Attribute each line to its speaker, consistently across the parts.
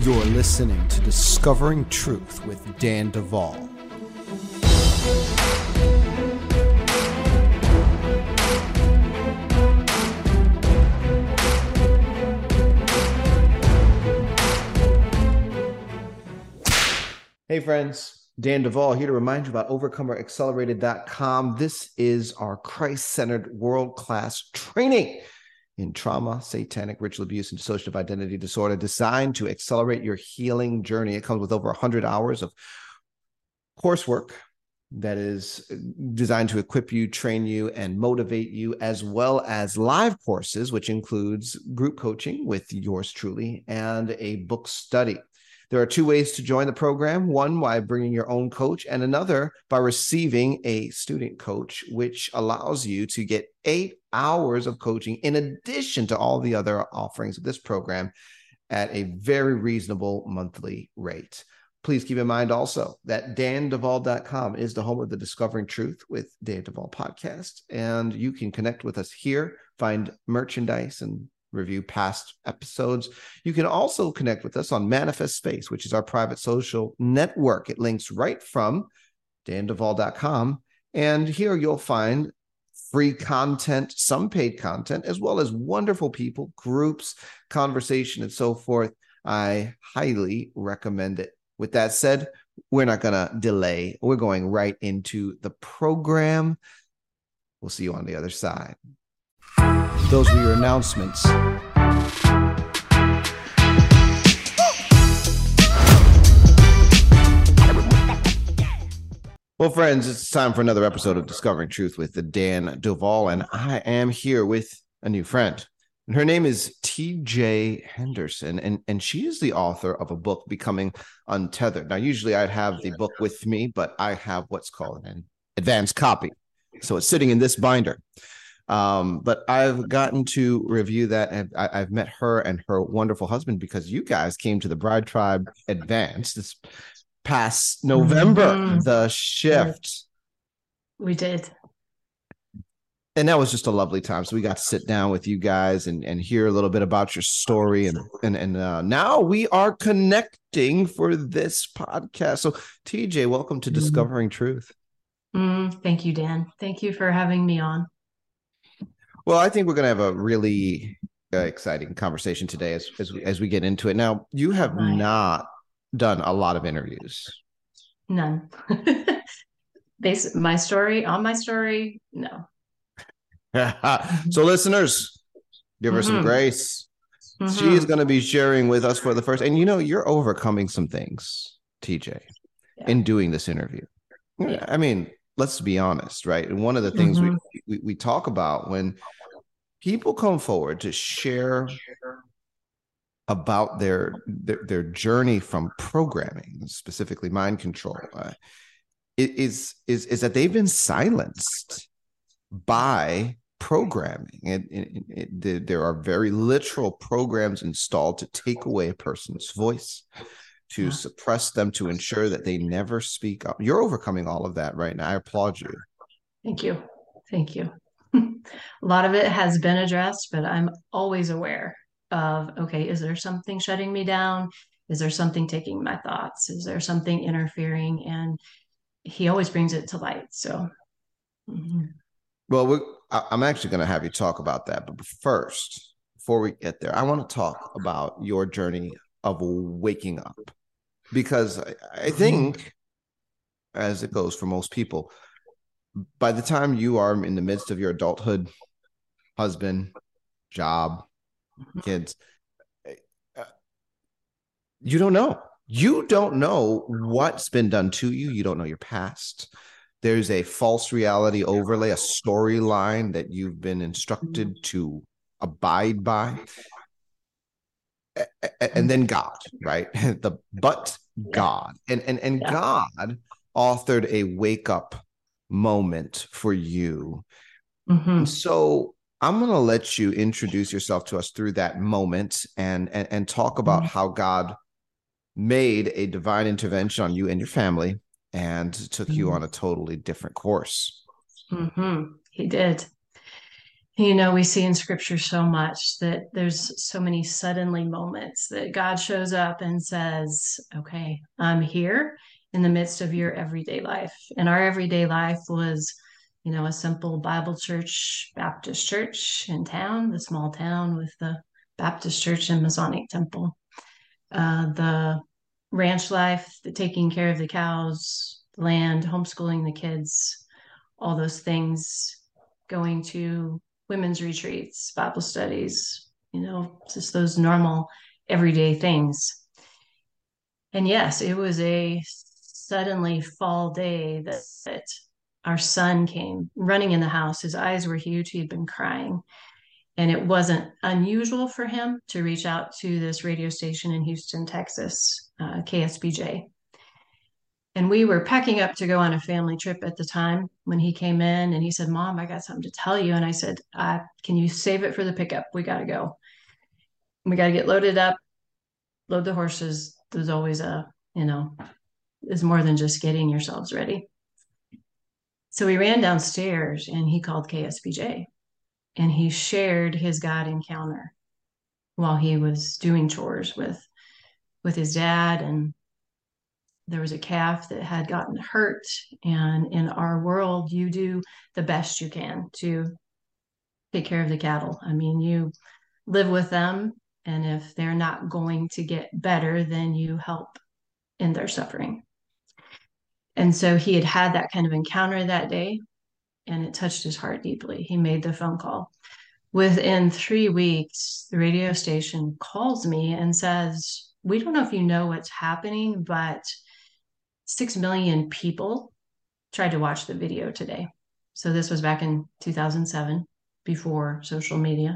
Speaker 1: You're listening to Discovering Truth with Dan Duvall. Hey friends, Dan Duvall here to remind you about OvercomerAccelerated.com. This is our Christ-centered world-class training in trauma, satanic ritual abuse, and dissociative identity disorder, designed to accelerate your healing journey. It comes with over 100 hours of coursework that is designed to equip you, train you, and motivate you, as well as live courses, which includes group coaching with yours truly and a book study. There are two ways to join the program. One, by bringing your own coach, and another by receiving a student coach, which allows you to get 8 hours of coaching in addition to all the other offerings of this program at a very reasonable monthly rate. Please keep in mind also that danduvall.com is the home of the Discovering Truth with Dan Duvall podcast, and you can connect with us here, find merchandise, and review past episodes. You can also connect with us on Manifest Space, which is our private social network. It links right from danduvall.com. And here you'll find free content, some paid content, as well as wonderful people, groups, conversation, and so forth. I highly recommend it. With that said, we're not going to delay. We're going right into the program. We'll see you on the other side. Those were your announcements. Well, friends, it's time for another episode of Discovering Truth with the Dan Duvall, and I am here with a new friend. And her name is TJ Henderson, and she is the author of a book, Becoming Untethered. Now, usually I'd have the book with me, but I have what's called an advanced copy. So it's sitting in this binder. But I've gotten to review that, and I've met her and her wonderful husband because you guys came to the Bride Tribe Advance this past November, the shift.
Speaker 2: We did.
Speaker 1: And that was just a lovely time. So we got to sit down with you guys and hear a little bit about your story. And now we are connecting for this podcast. So TJ, welcome to Discovering Truth.
Speaker 2: Thank you, Dan. Thank you for having me on.
Speaker 1: Well, I think we're going to have a really exciting conversation today as we get into it. Now, you have not done a lot of interviews.
Speaker 2: None. My story, no.
Speaker 1: So listeners, give her some grace. She is going to be sharing with us for the first, and you're overcoming some things, TJ, in doing this interview. Yeah. I mean, let's be honest, right? And one of the things we talk about when people come forward to share about their journey from programming, specifically mind control, is that they've been silenced by programming. There are very literal programs installed to take away a person's voice, to suppress them, to ensure that they never speak up. You're overcoming all of that right now. I applaud you.
Speaker 2: Thank you. Thank you. A lot of it has been addressed, but I'm always aware of, okay, is there something shutting me down? Is there something taking my thoughts? Is there something interfering? And he always brings it to light. So,
Speaker 1: Well, I'm actually going to have you talk about that. But first, before we get there, I want to talk about your journey of waking up. Because I think, as it goes for most people, by the time you are in the midst of your adulthood, husband, job, kids, you don't know. You don't know what's been done to you. You don't know your past. There's a false reality overlay, a storyline that you've been instructed to abide by. And then God, right? God. And God authored a wake-up moment for you. And so I'm going to let you introduce yourself to us through that moment and talk about how God made a divine intervention on you and your family and took you on a totally different course.
Speaker 2: He did. We see in scripture so much that there's so many suddenly moments that God shows up and says, okay, I'm here in the midst of your everyday life. And our everyday life was, a simple Bible church, Baptist church in town, the small town with the Baptist church and Masonic temple. The ranch life, the taking care of the cows, the land, homeschooling the kids, all those things, going to women's retreats, Bible studies, just those normal everyday things. And yes, it was a suddenly fall day that our son came running in the house. His eyes were huge. He had been crying. And it wasn't unusual for him to reach out to this radio station in Houston, Texas, KSBJ. And we were packing up to go on a family trip at the time when he came in and he said, Mom, I got something to tell you. And I said, can you save it for the pickup? We got to go. We got to get loaded up, load the horses. There's always is more than just getting yourselves ready. So we ran downstairs and he called KSBJ and he shared his God encounter while he was doing chores with his dad. And there was a calf that had gotten hurt. And in our world, you do the best you can to take care of the cattle. I mean, you live with them. And if they're not going to get better, then you help in their suffering. And so he had had that kind of encounter that day, and it touched his heart deeply. He made the phone call. Within 3 weeks, the radio station calls me and says, we don't know if you know what's happening, but 6 million people tried to watch the video today. So this was back in 2007, before social media.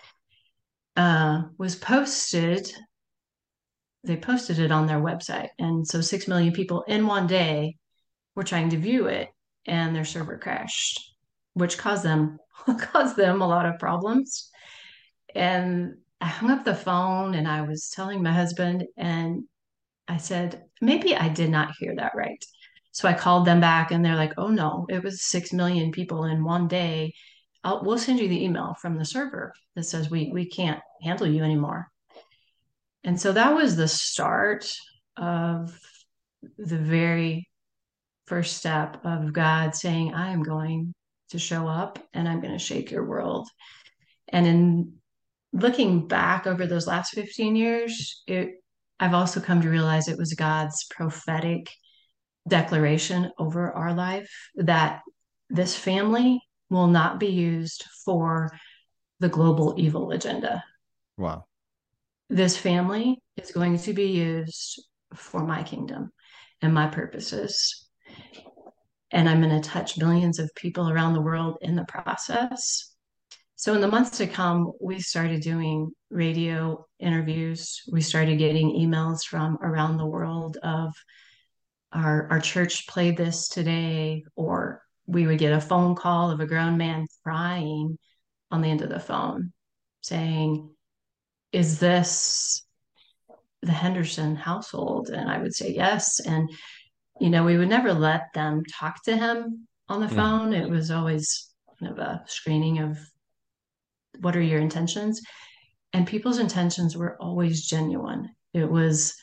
Speaker 2: Was posted. They posted it on their website. And so 6 million people in one day were trying to view it, and their server crashed, which caused them a lot of problems. And I hung up the phone and I was telling my husband, and I said, maybe I did not hear that right. So I called them back and they're like, oh no, it was 6 million people in one day. We'll send you the email from the server that says we can't handle you anymore. And so that was the start of the very first step of God saying, I am going to show up and I'm going to shake your world. And in looking back over those last 15 years, I've also come to realize it was God's prophetic declaration over our life that this family will not be used for the global evil agenda.
Speaker 1: Wow.
Speaker 2: This family is going to be used for my kingdom and my purposes. And I'm going to touch millions of people around the world in the process. So in the months to come, we started doing radio interviews. We started getting emails from around the world of our church played this today, or we would get a phone call of a grown man crying on the end of the phone saying, is this the Henderson household? And I would say yes. And, we would never let them talk to him on the phone. It was always kind of a screening of what are your intentions? And people's intentions were always genuine. It was,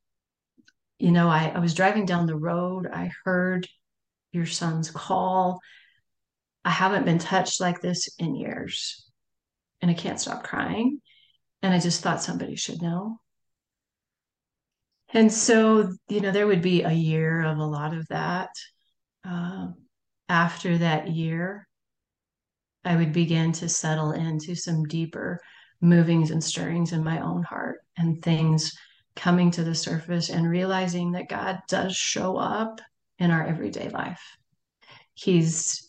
Speaker 2: I was driving down the road. I heard your son's call. I haven't been touched like this in years. And I can't stop crying. And I just thought somebody should know. And so, there would be a year of a lot of that. Uh, After that year, I would begin to settle into some deeper movings and stirrings in my own heart and things coming to the surface and realizing that God does show up in our everyday life. He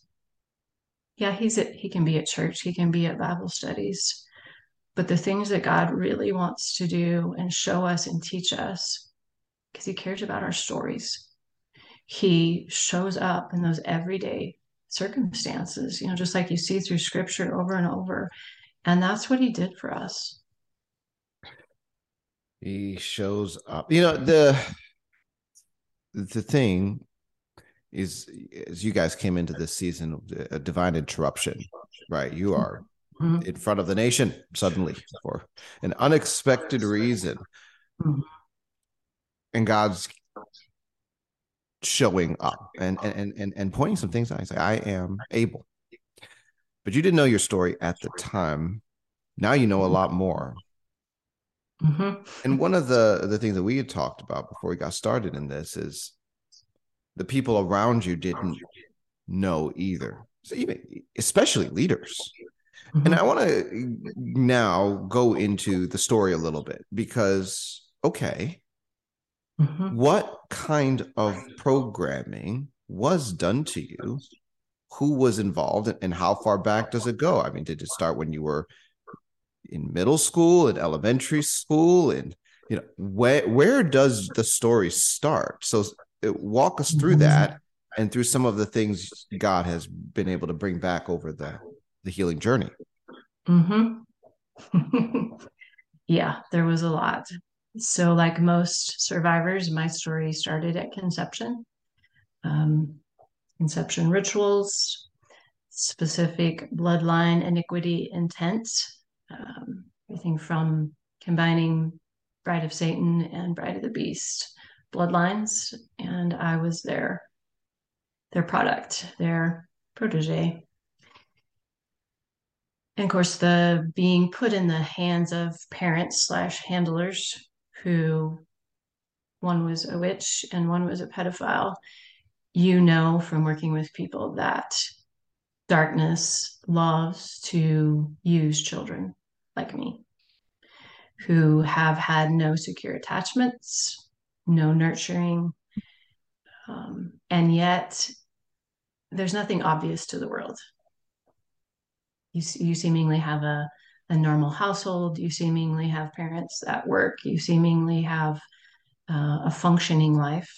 Speaker 2: can be at church, he can be at Bible studies, but the things that God really wants to do and show us and teach us, because he cares about our stories, he shows up in those everyday circumstances, just like you see through scripture over and over. And that's what he did for us.
Speaker 1: He shows up. The thing is, as you guys came into this season, a divine interruption right? You are
Speaker 2: Mhm.
Speaker 1: in front of the nation suddenly for an unexpected reason.
Speaker 2: Mhm.
Speaker 1: And God's showing up and pointing some things out. He's like, I am able. But you didn't know your story at the time. Now you know a lot more.
Speaker 2: Mhm.
Speaker 1: And one of the things that we had talked about before we got started in this is the people around you didn't know either. So even especially leaders. And I
Speaker 2: Mhm.
Speaker 1: want to now go into the story a little bit because okay,
Speaker 2: Mhm.
Speaker 1: what kind of programming was done to you? Who was involved and how far back does it go? I mean, did it start when you were in middle school, in elementary school, and where does the story start? So walk us through
Speaker 2: Mhm.
Speaker 1: that and through some of the things God has been able to bring back over the healing journey.
Speaker 2: Mhm. Yeah, there was a lot. So, like most survivors, my story started at conception. Um, Conception rituals, specific bloodline iniquity intent, everything from combining Bride of Satan and Bride of the Beast bloodlines. And I was their product, their protege. And of course, the being put in the hands of parents slash handlers who one was a witch and one was a pedophile. You know from working with people that darkness loves to use children like me who have had no secure attachments, no nurturing, and yet there's nothing obvious to the world. You seemingly have a normal household. You seemingly have parents that work. You seemingly have a functioning life.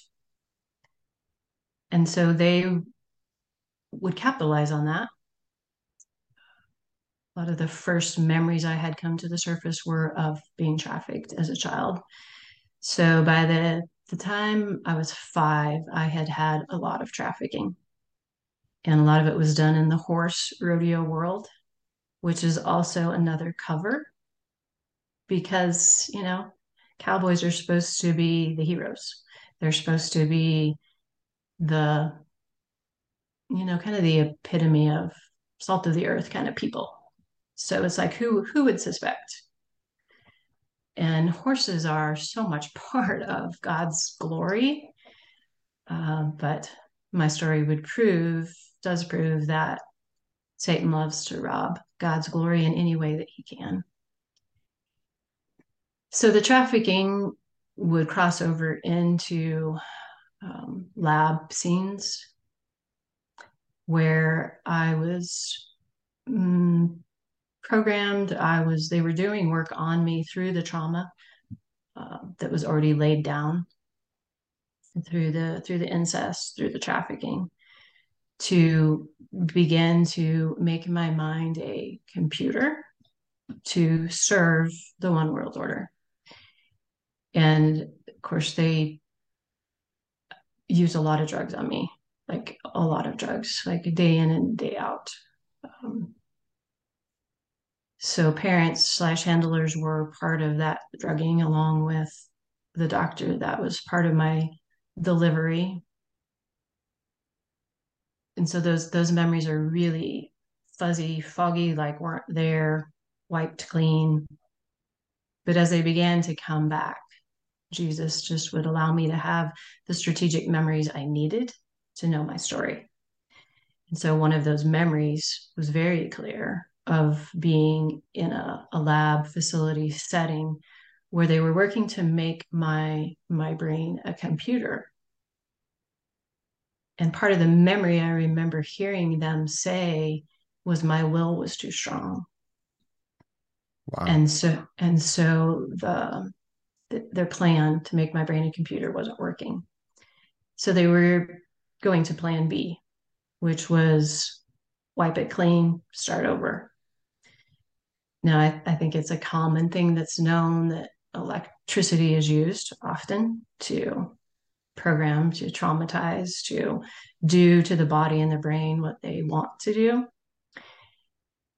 Speaker 2: And so they would capitalize on that. A lot of the first memories I had come to the surface were of being trafficked as a child. So by the time I was 5, I had had a lot of trafficking. And a lot of it was done in the horse rodeo world, which is also another cover because, cowboys are supposed to be the heroes. They're supposed to be the, kind of the epitome of salt of the earth kind of people. So it's like who would suspect? And horses are so much part of God's glory. But my story does prove that Satan loves to rob God's glory in any way that he can. So the trafficking would cross over into lab scenes where I was programmed. They were doing work on me through the trauma that was already laid down through the incest, through the trafficking, to begin to make my mind a computer to serve the one world order. And of course, they use a lot of drugs on me, like a lot of drugs, like day in and day out. Um, so parents slash handlers were part of that drugging along with the doctor that was part of my delivery. And so those memories are really fuzzy, foggy, like weren't there, wiped clean. But as they began to come back, Jesus just would allow me to have the strategic memories I needed to know my story. And so one of those memories was very clear of being in a lab facility setting where they were working to make my brain a computer. And part of the memory I remember hearing them say was my will was too strong.
Speaker 1: Wow.
Speaker 2: And so their plan to make my brain a computer wasn't working. So they were going to plan B, which was wipe it clean, start over. Now, I think it's a common thing that's known that electricity is used often to program, to traumatize, to do to the body and the brain what they want to do.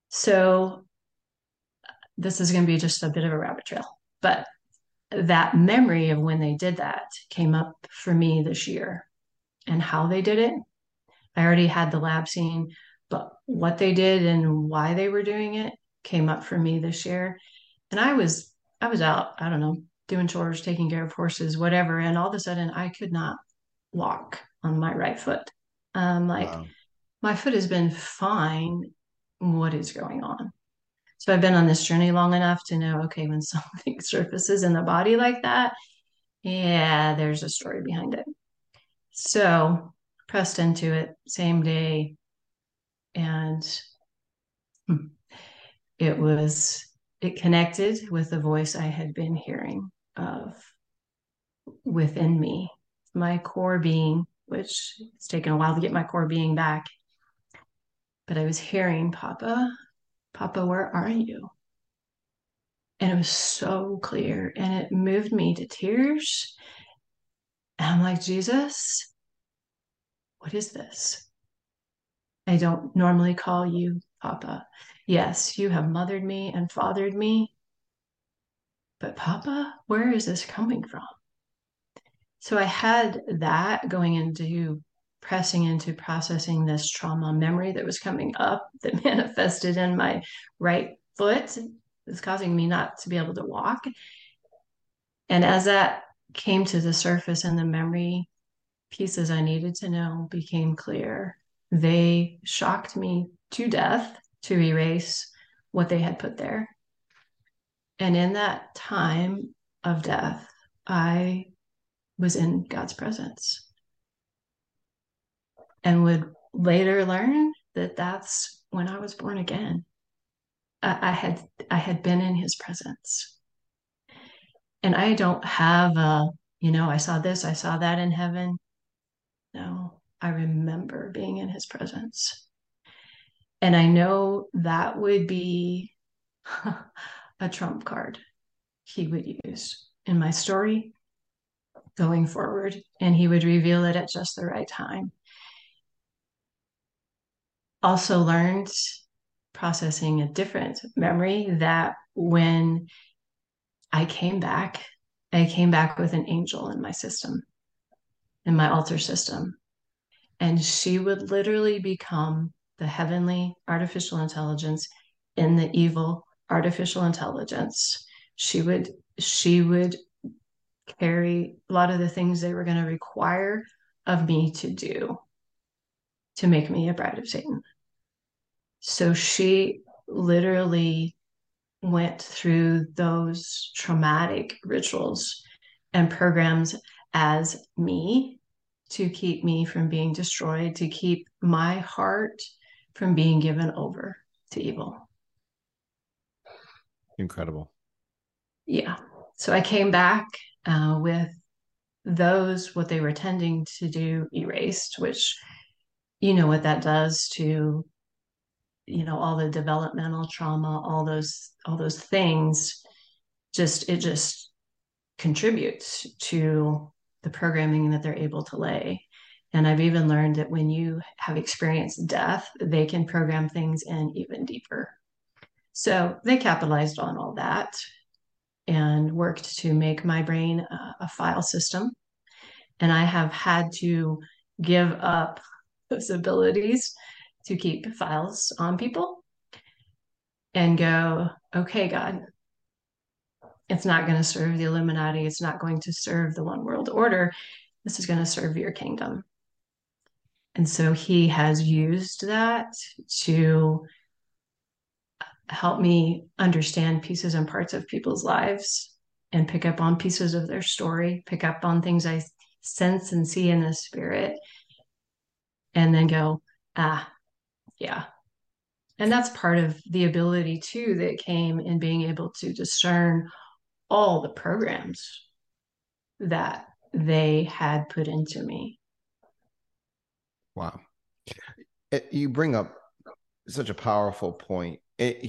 Speaker 2: So this is going to be just a bit of a rabbit trail, but that memory of when they did that came up for me this year and how they did it. I already had the lab scene, but what they did and why they were doing it came up for me this year. And I was out, I don't know, doing chores, taking care of horses, whatever, and all of a sudden I could not walk on my right foot. Like
Speaker 1: Wow.
Speaker 2: my foot has been fine. What is going on? So I've been on this journey long enough to know, okay, when something surfaces in the body like that, yeah, there's a story behind it. So pressed into it same day, and hmm, it was it connected with the voice I had been hearing of within me, my core being, which it's taken a while to get my core being back. But I was hearing, Papa, Papa, where are you? And it was so clear and it moved me to tears. And I'm like, Jesus, what is this? I don't normally call you Papa. Yes, you have mothered me and fathered me, but Papa, where is this coming from? So I had that going into pressing into processing this trauma memory that was coming up that manifested in my right foot. It's causing me not to be able to walk. And as that came to the surface and the memory pieces I needed to know became clear, they shocked me to death to erase what they had put there. And in that time of death, I was in God's presence and would later learn that that's when I was born again. I had been in his presence. And I don't have I saw this, I saw that in heaven. No, I remember being in his presence. And I know that would be a trump card he would use in my story going forward. And he would reveal it at just the right time. Also learned processing a different memory that when I came back with an angel in my system, in my altar system. And she would literally become the heavenly artificial intelligence in the evil artificial intelligence. She would carry a lot of the things they were going to require of me to do to make me a bride of Satan. So she literally went through those traumatic rituals and programs as me to keep me from being destroyed, to keep my heart from being given over to evil.
Speaker 1: Incredible.
Speaker 2: Yeah. So I came back with those, what they were tending to do, erased, which you know what that does to, all the developmental trauma, all those things, it just contributes to the programming that they're able to lay. And I've even learned that when you have experienced death, they can program things in even deeper. So they capitalized on all that and worked to make my brain a file system. And I have had to give up those abilities to keep files on people and go, okay, God, it's not going to serve the Illuminati. It's not going to serve the one world order. This is going to serve your kingdom. And so he has used that to help me understand pieces and parts of people's lives and pick up on pieces of their story, pick up on things I sense and see in the spirit, and then go, ah, yeah. And that's part of the ability too that came in being able to discern all the programs that they had put into me.
Speaker 1: Wow. You bring up such a powerful point.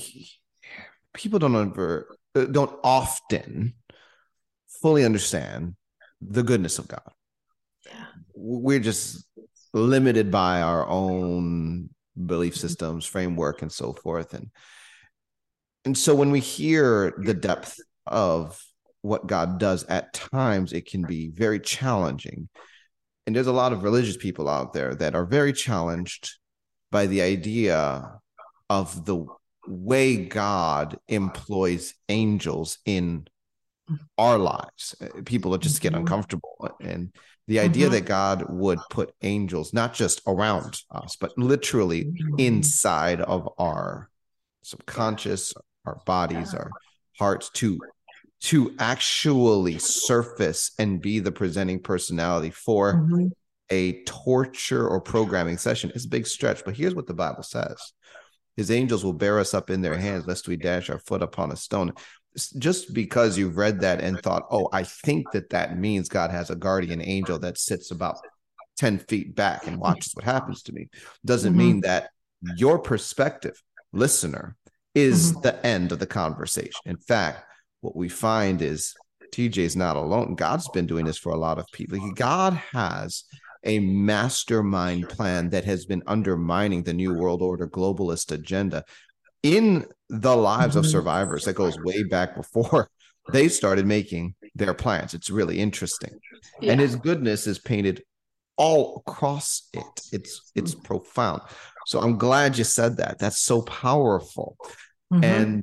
Speaker 1: People don't often fully understand the goodness of God.
Speaker 2: Yeah.
Speaker 1: We're just limited by our own belief systems, framework, and so forth. And so when we hear the depth of what God does, at times it can be very challenging. And there's a lot of religious people out there that are very challenged by the idea of the way God employs angels in our lives. People just get uncomfortable. And the idea that God would put angels not just around us, but literally inside of our subconscious, our bodies, our hearts, to actually surface and be the presenting personality for a torture or programming session is a big stretch. But here's what the Bible says: his angels will bear us up in their hands, lest we dash our foot upon a stone. Just because you've read that and thought, oh, I think that means God has a guardian angel that sits about 10 feet back and watches what happens to me, doesn't mean that your perspective, listener, is the end of the conversation. In fact, what we find is TJ is not alone. God's been doing this for a lot of people. God has a mastermind plan that has been undermining the New World Order globalist agenda in the lives of survivors that goes way back before they started making their plans. It's really interesting. Yeah. And his goodness is painted all across it. It's profound. So I'm glad you said that. That's so powerful. And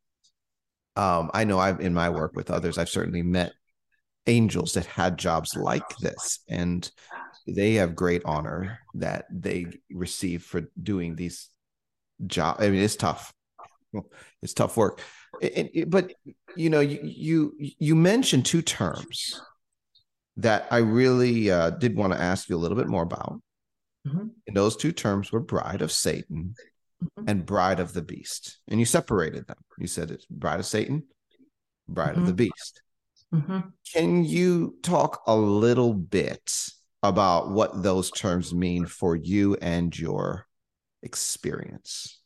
Speaker 1: I know in my work with others, I've certainly met angels that had jobs like this, and they have great honor that they receive for doing these jobs. I mean, it's tough. It's tough work. But you mentioned two terms that I really did want to ask you a little bit more about. And those two terms were bride of Satan and bride of the beast. And you separated them. You said it's bride of Satan, bride of the beast. Can you talk a little bit about what those terms mean for you and your experience?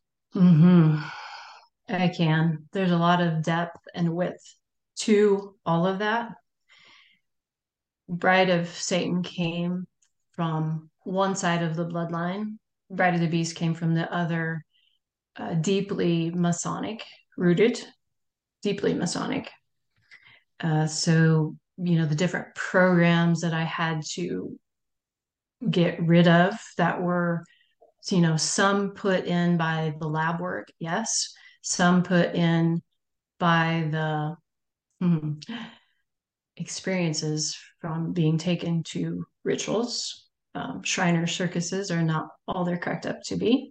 Speaker 2: I can. There's a lot of depth and width to all of that. Bride of Satan came from one side of the bloodline. Bride of the Beast came from the other, deeply Masonic rooted, deeply Masonic. So, the different programs that I had to get rid of that were, some put in by the lab work, yes. Some put in by the experiences from being taken to rituals. Shriner circuses are not all they're cracked up to be.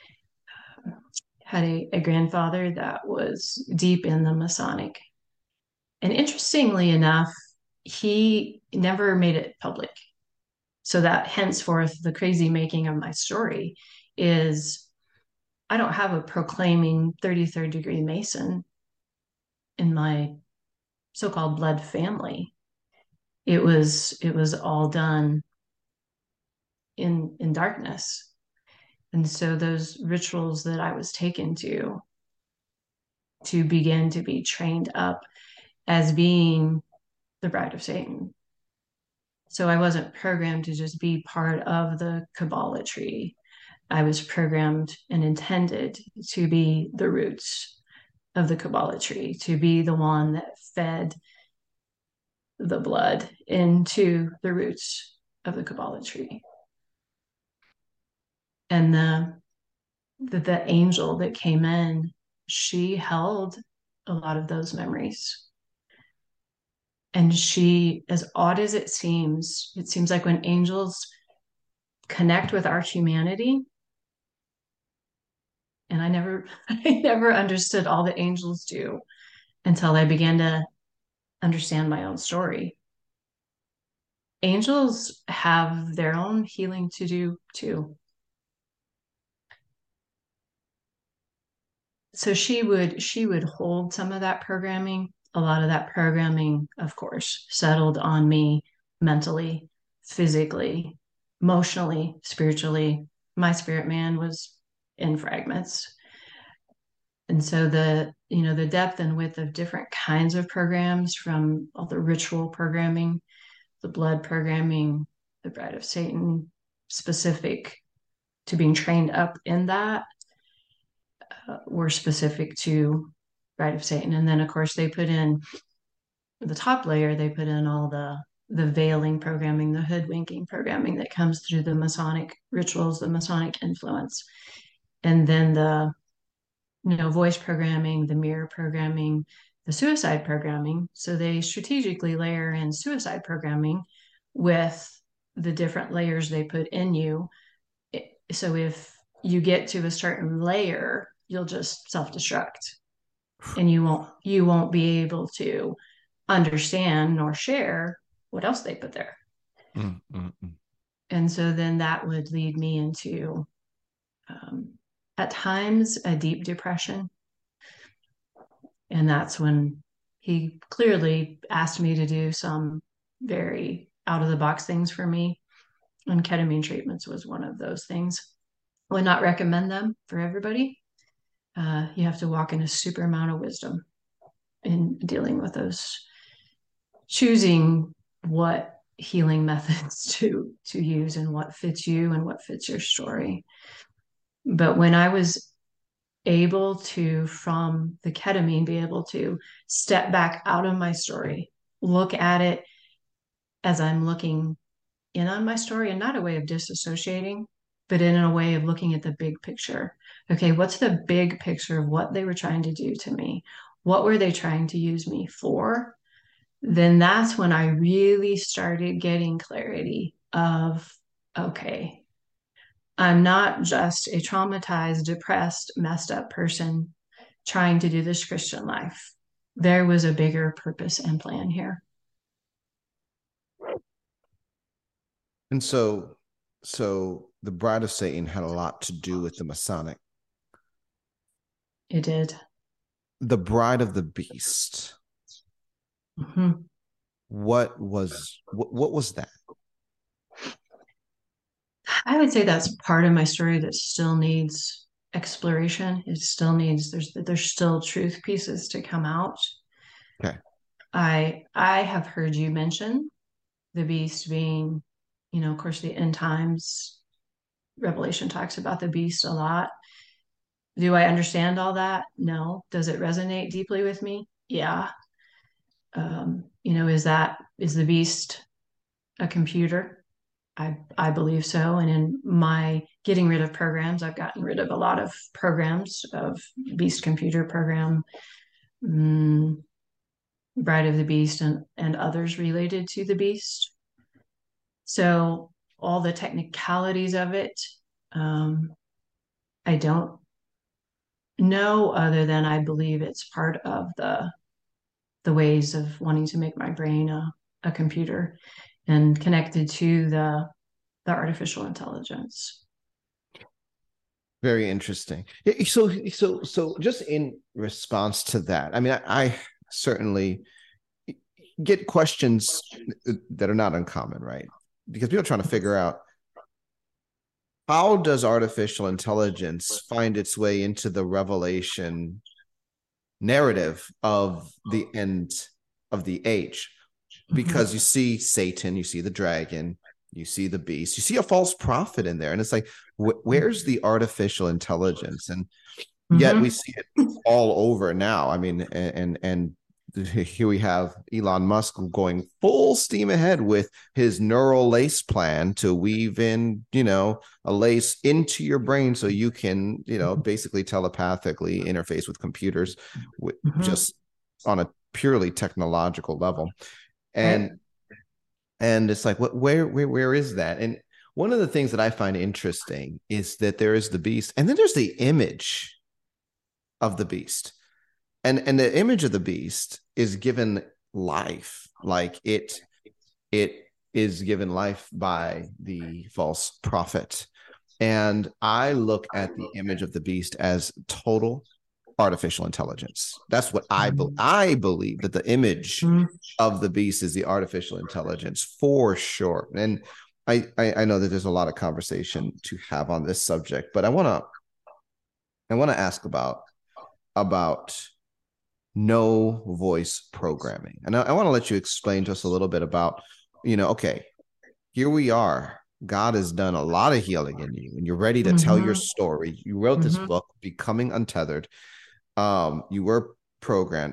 Speaker 2: Had a grandfather that was deep in the Masonic. And interestingly enough, he never made it public. So that henceforth, the crazy making of my story is I don't have a proclaiming 33rd degree Mason in my so-called blood family. It was all done in darkness. And so those rituals that I was taken to begin to be trained up as being the bride of Satan. So I wasn't programmed to just be part of the Kabbalah tree. I was programmed and intended to be the roots of the Kabbalah tree, to be the one that fed the blood into the roots of the Kabbalah tree. And the angel that came in, she held a lot of those memories. And she, as odd as it seems like when angels connect with our humanity, and I never understood all that angels do until I began to understand my own story. Angels have their own healing to do too. So she would hold some of that programming. A lot of that programming, of course, settled on me mentally, physically, emotionally, spiritually. My spirit man was in fragments. And so the depth and width of different kinds of programs, from all the ritual programming, the blood programming, the bride of Satan, specific to being trained up in that were specific to Bride of Satan. And then, of course, they put in the top layer, they put in all the veiling programming, the hoodwinking programming that comes through the Masonic rituals, the Masonic influence, and then the voice programming, the mirror programming, the suicide programming. So they strategically layer in suicide programming with the different layers they put in you. So if you get to a certain layer, you'll just self-destruct, and you won't be able to understand nor share what else they put there.
Speaker 1: Mm-mm-mm.
Speaker 2: And so then that would lead me into at times a deep depression. And that's when he clearly asked me to do some very out of the box things for me. And ketamine treatments was one of those things. I would not recommend them for everybody. You have to walk in a super amount of wisdom in dealing with those, choosing what healing methods to use and what fits you and what fits your story. But when I was able to, from the ketamine, be able to step back out of my story, look at it as I'm looking in on my story, and not a way of disassociating, but in a way of looking at the big picture. Okay, what's the big picture of what they were trying to do to me? What were they trying to use me for? Then that's when I really started getting clarity of, okay, I'm not just a traumatized, depressed, messed up person trying to do this Christian life. There was a bigger purpose and plan here.
Speaker 1: And so the Bride of Satan had a lot to do with the Masonic.
Speaker 2: It did.
Speaker 1: The Bride of the Beast.
Speaker 2: Mm-hmm.
Speaker 1: What was that?
Speaker 2: I would say that's part of my story that still needs exploration. It still needs, there's still truth pieces to come out.
Speaker 1: Okay.
Speaker 2: I have heard you mention the beast being, of course, the end times. Revelation talks about the beast a lot. Do I understand all that? No. Does it resonate deeply with me? Yeah. Is the beast a computer? I believe so. And in my getting rid of programs, I've gotten rid of a lot of programs of Beast Computer Program, Bride of the Beast, and others related to the Beast. So all the technicalities of it, I don't know, other than I believe it's part of the ways of wanting to make my brain a computer and connected to the artificial intelligence.
Speaker 1: Very interesting. So just in response to that, I mean, I certainly get questions that are not uncommon, right? Because people are trying to figure out, how does artificial intelligence find its way into the Revelation narrative of the end of the age? Because you see Satan, you see the dragon, you see the beast, you see a false prophet in there. And it's like, where's the artificial intelligence? And yet we see it all over now. I mean, and here we have Elon Musk going full steam ahead with his neural lace plan to weave in, a lace into your brain so you can, basically telepathically interface with computers just on a purely technological level. And it's like, where is that? And one of the things that I find interesting is that there is the beast, and then there's the image of the beast. And the image of the beast is given life, like it is given life by the false prophet. And I look at the image of the beast as total artificial intelligence. That's what I believe, that the image of the beast is the artificial intelligence for sure. And I know that there's a lot of conversation to have on this subject, but I want to ask about no voice programming. And I want to let you explain to us a little bit about, okay, here we are God has done a lot of healing in you and you're ready to tell your
Speaker 2: Mm-hmm.
Speaker 1: story. You wrote this
Speaker 2: Mm-hmm.
Speaker 1: book, Becoming Untethered. You were programmed.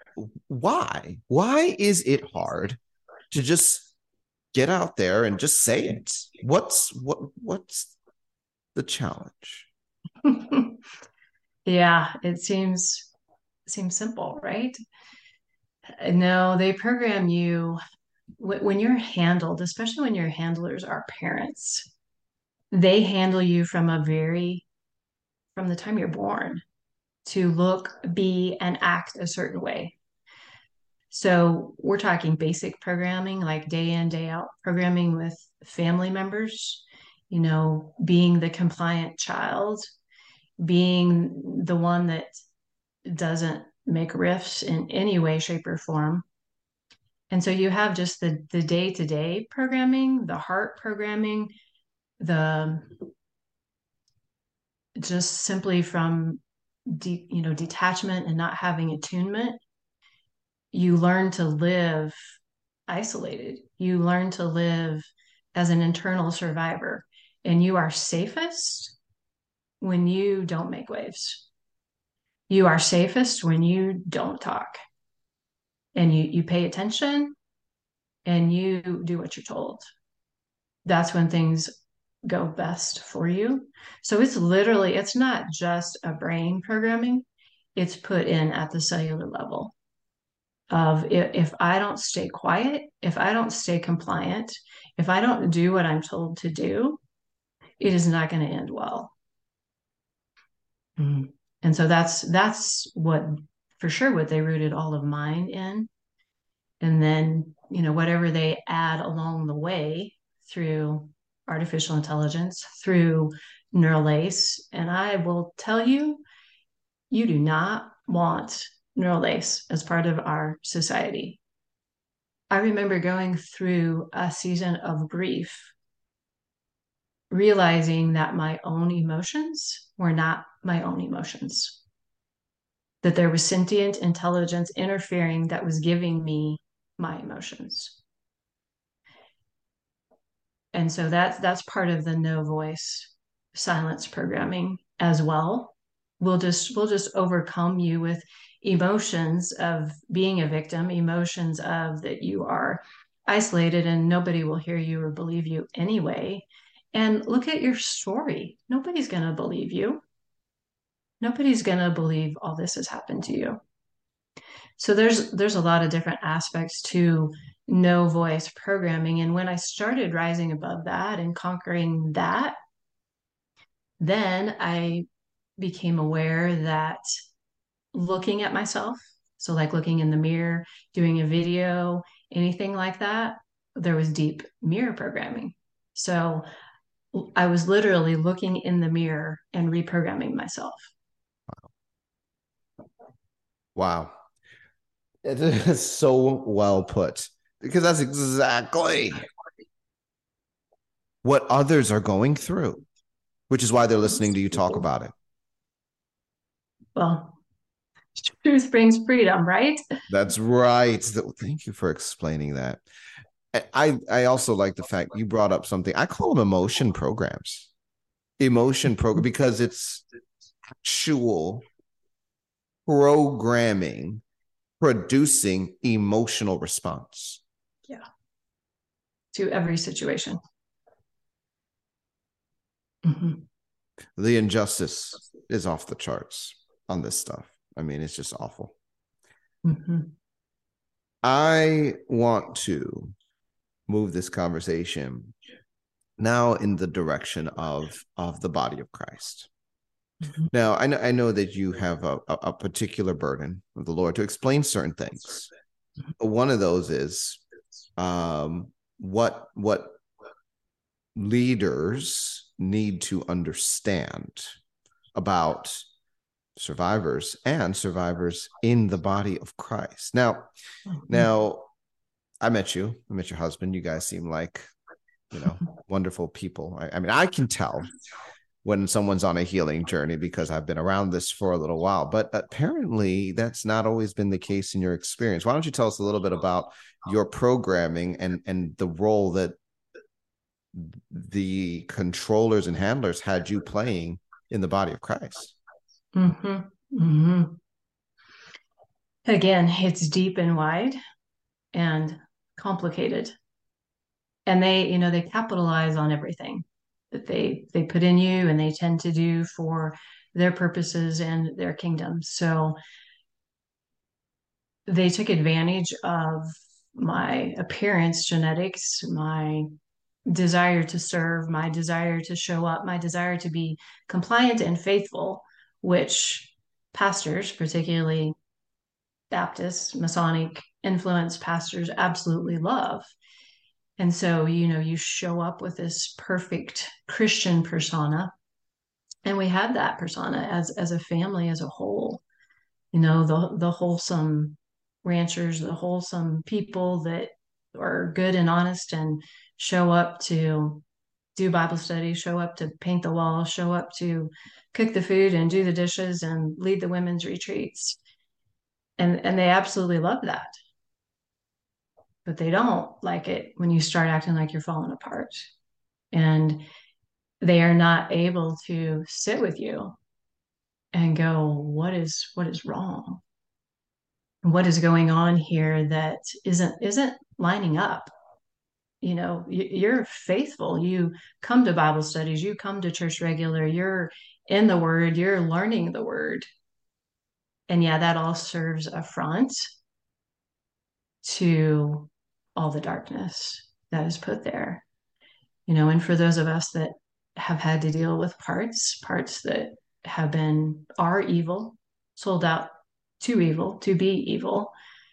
Speaker 1: Why is it hard to just get out there and just say it? What's the challenge?
Speaker 2: Yeah, it seems simple, right? No, they program you when you're handled, especially when your handlers are parents. They handle you from the time you're born to look, be, and act a certain way. So we're talking basic programming, like day in, day out programming with family members, being the compliant child, being the one that doesn't make riffs in any way, shape, or form. And so you have just the day-to-day programming, the heart programming, the just simply from detachment and not having attunement. You learn to live isolated. You learn to live as an internal survivor, and you are safest when you don't make waves. You are safest when you don't talk and you pay attention and you do what you're told. That's when things go best for you. So it's not just a brain programming, it's put in at the cellular level of if I don't stay quiet, if I don't stay compliant, if I don't do what I'm told to do, it is not going to end well. Mhm. And so that's what for sure what they rooted all of mine in. And then, whatever they add along the way through artificial intelligence, through Neuralace. And I will tell you, you do not want Neuralace as part of our society. I remember going through a season of grief, realizing that my own emotions were not my own emotions, that there was sentient intelligence interfering that was giving me my emotions. And so that's part of the no voice silence programming as well. We'll just overcome you with emotions of being a victim, emotions of that you are isolated and nobody will hear you or believe you anyway. And look at your story. Nobody's going to believe you. Nobody's going to believe all this has happened to you. So there's a lot of different aspects to no voice programming. And when I started rising above that and conquering that, then I became aware that looking at myself, so like looking in the mirror, doing a video, anything like that, there was deep mirror programming. So I was literally looking in the mirror and reprogramming myself.
Speaker 1: Wow. It is so well put because that's exactly what others are going through, which is why they're listening to you talk about it.
Speaker 2: Well, truth brings freedom, right?
Speaker 1: That's right. Thank you for explaining that. I also like the fact you brought up something. I call them emotion programs. Emotion program because it's actual programming producing emotional response.
Speaker 2: Yeah. To every situation. Mm-hmm.
Speaker 1: The injustice is off the charts on this stuff. I mean, it's just awful.
Speaker 2: Mm-hmm.
Speaker 1: I want to move this conversation now in the direction of the body of Christ.
Speaker 2: Mm-hmm.
Speaker 1: Now, I know that you have a particular burden of the Lord to explain certain things. One of those is what leaders need to understand about survivors and survivors in the body of Christ. Now, I met you. I met your husband. You guys seem like, wonderful people. I mean, I can tell when someone's on a healing journey because I've been around this for a little while, but apparently that's not always been the case in your experience. Why don't you tell us a little bit about your programming and the role that the controllers and handlers had you playing in the body of Christ.
Speaker 2: Mm-hmm. Mm-hmm. Again, it's deep and wide and complicated. And they capitalize on everything that they put in you and they tend to do for their purposes and their kingdom. So they took advantage of my appearance, genetics, my desire to serve, my desire to show up, my desire to be compliant and faithful, which pastors, particularly Baptist, Masonic influenced pastors, absolutely love. And so, you show up with this perfect Christian persona. And we have that persona as a family as a whole, the wholesome ranchers, the wholesome people that are good and honest and show up to do Bible study, show up to paint the walls, show up to cook the food and do the dishes and lead the women's retreats. And they absolutely love that. But they don't like it when you start acting like you're falling apart. And they are not able to sit with you and go, what is wrong? What is going on here that isn't lining up? You're faithful. You come to Bible studies, you come to church regular, you're in the word, you're learning the word. And yeah, that all serves a front to all the darkness that is put there. And for those of us that have had to deal with parts that are evil, sold out to evil, to be evil,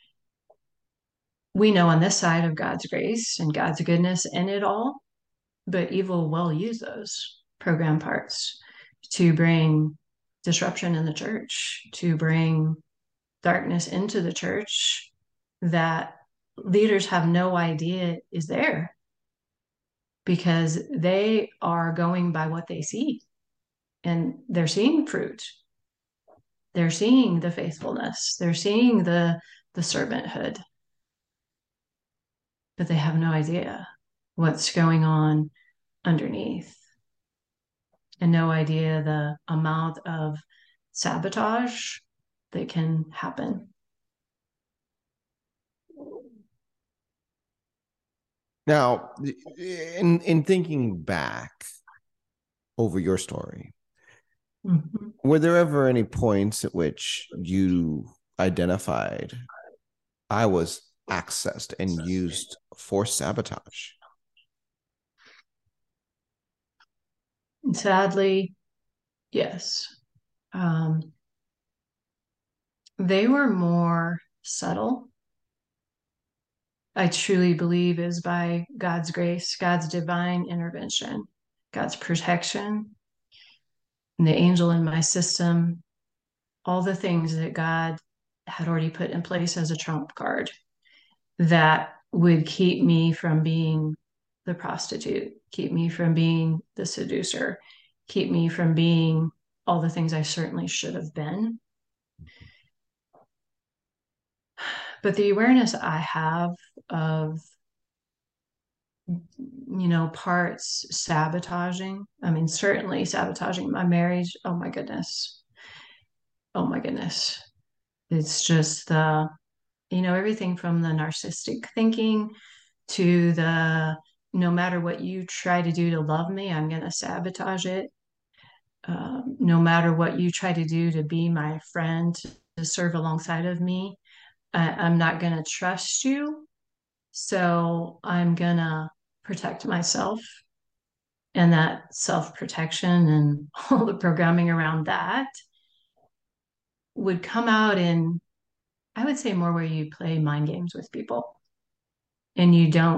Speaker 2: we know on this side of God's grace and God's goodness in it all, but evil will use those program parts to bring disruption in the church, to bring darkness into the church that leaders have no idea is there because they are going by what they see and they're seeing fruit. They're seeing the faithfulness. They're seeing the servanthood, but they have no idea what's going on underneath and no idea the amount of sabotage that can happen.
Speaker 1: Now, in thinking back over your story,
Speaker 2: Mm-hmm.
Speaker 1: were there ever any points at which you identified I was accessed and used for sabotage?
Speaker 2: Sadly, yes. Um, they were more subtle. I truly believe is by God's grace, God's divine intervention, God's protection, and the angel in my system, all the things that God had already put in place as a trump card that would keep me from being the prostitute, keep me from being the seducer, keep me from being all the things I certainly should have been. But the awareness I have of, parts sabotaging, I mean, certainly sabotaging my marriage. Oh my goodness. Oh my goodness. It's just everything from the narcissistic thinking to the no matter what you try to do to love me, I'm going to sabotage it. No matter what you try to do to be my friend, to serve alongside of me, I'm not going to trust you. So I'm going to protect myself. And that self protection and all the programming around that would come out in, I would say, more where you play mind games with people and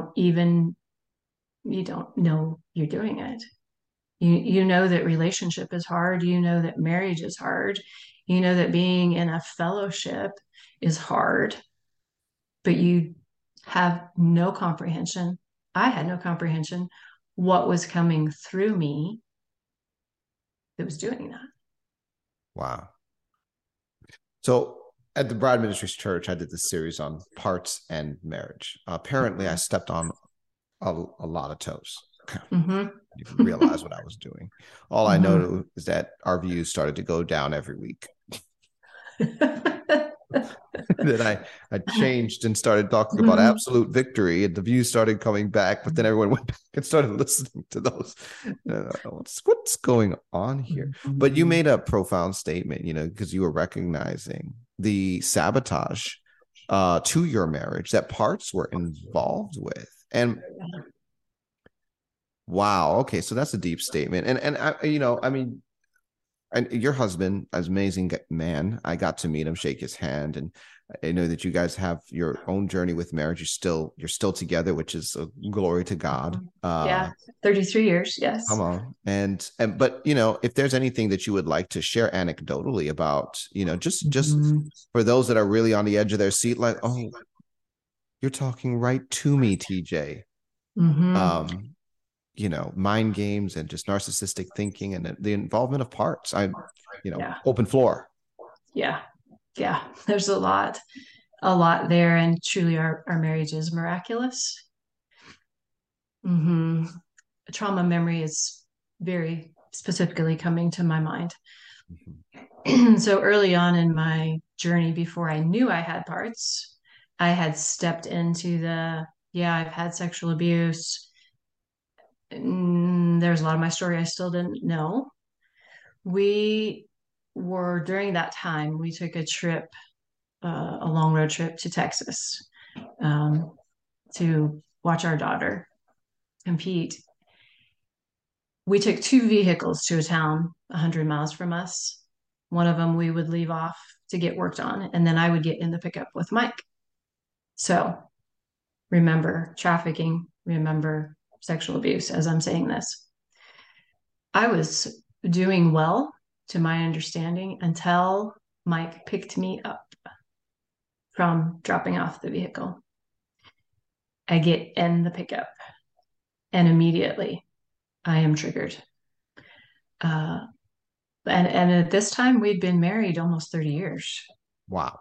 Speaker 2: you don't know you're doing it. You know that relationship is hard. You know that marriage is hard. You know that being in a fellowship is hard, but you have no comprehension. I had no comprehension what was coming through me that was doing that.
Speaker 1: Wow. So at the Bride Ministries Church, I did this series on parts and marriage. Apparently, I stepped on a lot of toes.
Speaker 2: Mm-hmm.
Speaker 1: Even realize what I was doing. All I know is that our views started to go down every week. Then I changed and started talking about absolute victory, and the views started coming back. But then everyone went back and started listening to those. What's going on here? But you made a profound statement, because you were recognizing the sabotage to your marriage that parts were involved with, and wow, okay, so that's a deep statement, and I mean, and your husband, as amazing man, I got to meet him, shake his hand, and I know that you guys have your own journey with marriage. You're still together, which is a glory to God.
Speaker 2: Yeah, 33 years. Yes.
Speaker 1: Come on, and but if there's anything that you would like to share anecdotally about, just for those that are really on the edge of their seat, like, oh, you're talking right to me, TJ.
Speaker 2: Mm-hmm.
Speaker 1: Mind games and just narcissistic thinking and the involvement of parts.
Speaker 2: Yeah.
Speaker 1: Open floor.
Speaker 2: Yeah. Yeah. There's a lot there. And truly, our marriage is miraculous. Mm-hmm. Trauma memory is very specifically coming to my mind. So early on in my journey, before I knew I had parts, I had stepped into yeah, I've had sexual abuse. There's a lot of my story I still didn't know. We during that time, we took a trip, a long road trip to Texas, um, to watch our daughter compete. We took two vehicles to a town 100 miles from us. One of them we would leave off to get worked on, and then I would get in the pickup with Mike. So remember trafficking, remember sexual abuse as I'm saying this. I was doing well to my understanding until Mike picked me up from dropping off the vehicle. I get in the pickup and immediately I am triggered. Uh, and at this time, we'd been married almost 30 years.
Speaker 1: Wow.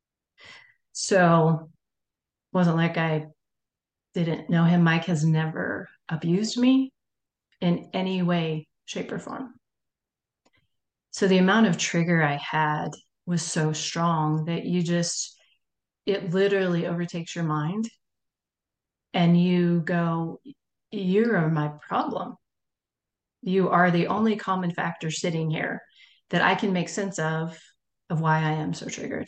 Speaker 2: So it wasn't like I didn't know him. Mike has never abused me in any way, shape, or form. So the amount of trigger I had was so strong that it literally overtakes your mind. And you go, you're my problem. You are the only common factor sitting here that I can make sense of why I am so triggered.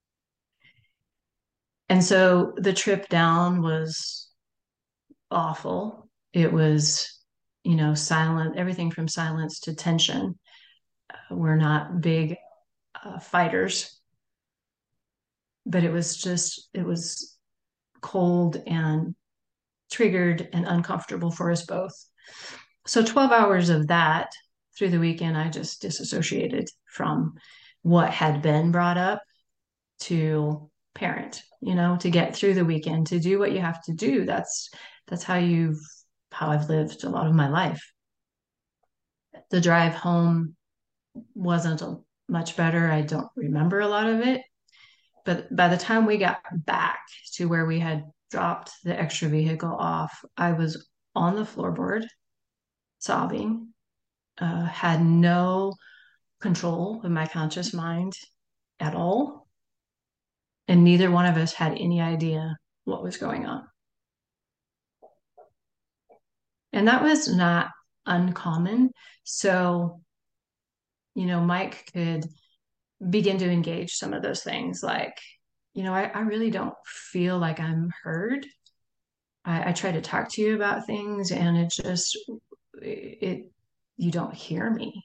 Speaker 2: And so the trip down was awful. It was, silent, everything from silence to tension. We're not big fighters, but it was cold and triggered and uncomfortable for us both. So 12 hours of that through the weekend, I just disassociated from what had been brought up to parent, to get through the weekend, to do what you have to do. That's how I've lived a lot of my life. The drive home wasn't much better. I don't remember a lot of it. But by the time we got back to where we had dropped the extra vehicle off, I was on the floorboard, sobbing, had no control of my conscious mind at all. And neither one of us had any idea what was going on. And that was not uncommon. So, Mike could begin to engage some of those things like, I really don't feel like I'm heard. I try to talk to you about things and you don't hear me.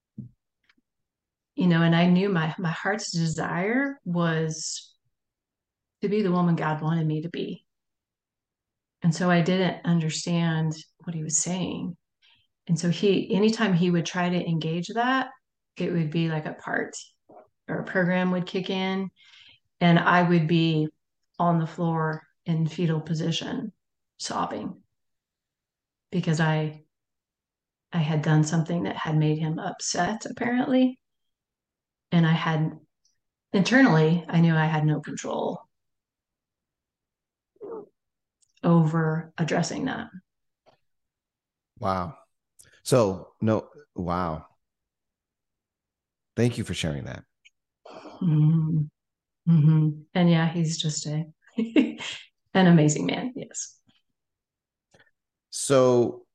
Speaker 2: And I knew my heart's desire was to be the woman God wanted me to be. And so I didn't understand what he was saying. And so anytime he would try to engage that, it would be like a part or a program would kick in, and I would be on the floor in fetal position, sobbing because I had done something that had made him upset, apparently. And internally, I knew I had no control over addressing that.
Speaker 1: Wow. So no, wow. Thank you for sharing that.
Speaker 2: Mm-hmm. Mm-hmm. And yeah, he's just a an amazing man. Yes.
Speaker 1: So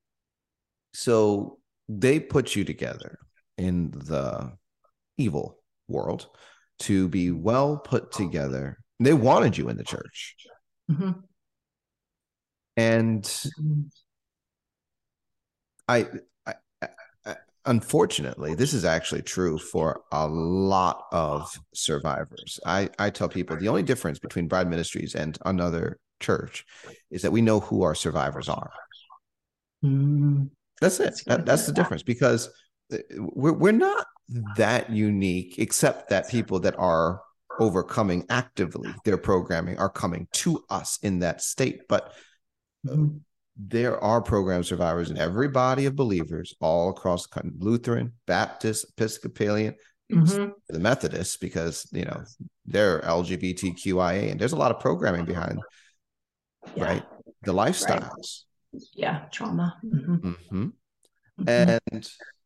Speaker 1: so they put you together in the evil world to be well put together. They wanted you in the church.
Speaker 2: Mm-hmm.
Speaker 1: And I, I, I unfortunately, this is actually true for a lot of survivors. I tell people the only difference between Bride Ministries and another church is that we know who our survivors are.
Speaker 2: Mm-hmm.
Speaker 1: That's it.
Speaker 2: It's good to
Speaker 1: That's
Speaker 2: know
Speaker 1: the
Speaker 2: that.
Speaker 1: difference because we're not that unique, except that people that are overcoming actively their programming are coming to us in that state. But
Speaker 2: Mm-hmm.
Speaker 1: there are program survivors in every body of believers all across the country: Lutheran, Baptist, Episcopalian,
Speaker 2: Mm-hmm.
Speaker 1: the Methodists, because they're LGBTQIA, and there's a lot of programming behind,
Speaker 2: Yeah.
Speaker 1: right, the
Speaker 2: Right.
Speaker 1: lifestyles.
Speaker 2: Yeah. Trauma. Mm-hmm.
Speaker 1: Mm-hmm.
Speaker 2: Mm-hmm.
Speaker 1: And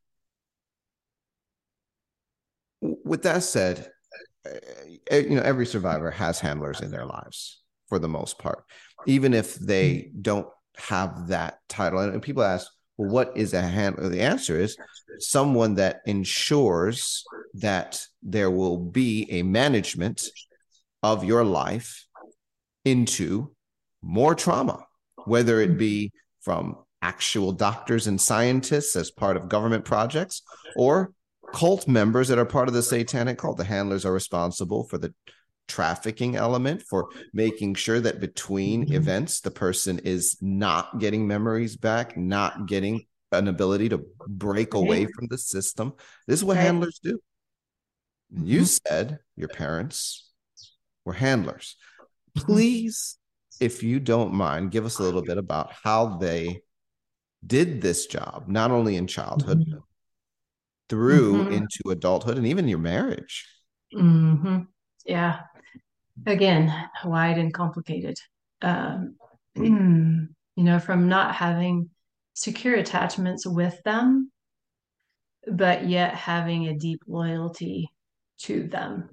Speaker 1: with that said, every survivor has handlers in their lives for the most part, even if they don't have that title. And people ask, well, what is a handler? The answer is someone that ensures that there will be a management of your life into more trauma, whether it be from actual doctors and scientists as part of government projects, or cult members that are part of the satanic cult. The handlers are responsible for the trafficking element, for making sure that between
Speaker 2: Mm-hmm.
Speaker 1: events, the person is not getting memories back, not getting an ability to break away
Speaker 2: Right.
Speaker 1: from the system. This is what
Speaker 2: Right.
Speaker 1: handlers do. You
Speaker 2: Mm-hmm.
Speaker 1: said your parents were handlers.
Speaker 2: Mm-hmm.
Speaker 1: Please, if you don't mind, give us a little bit about how they did this job, not only in childhood,
Speaker 2: Mm-hmm.
Speaker 1: through
Speaker 2: Mm-hmm.
Speaker 1: into adulthood and even your marriage.
Speaker 2: Mm-hmm. Yeah. Again, wide and complicated. Um, from not having secure attachments with them, but yet having a deep loyalty to them.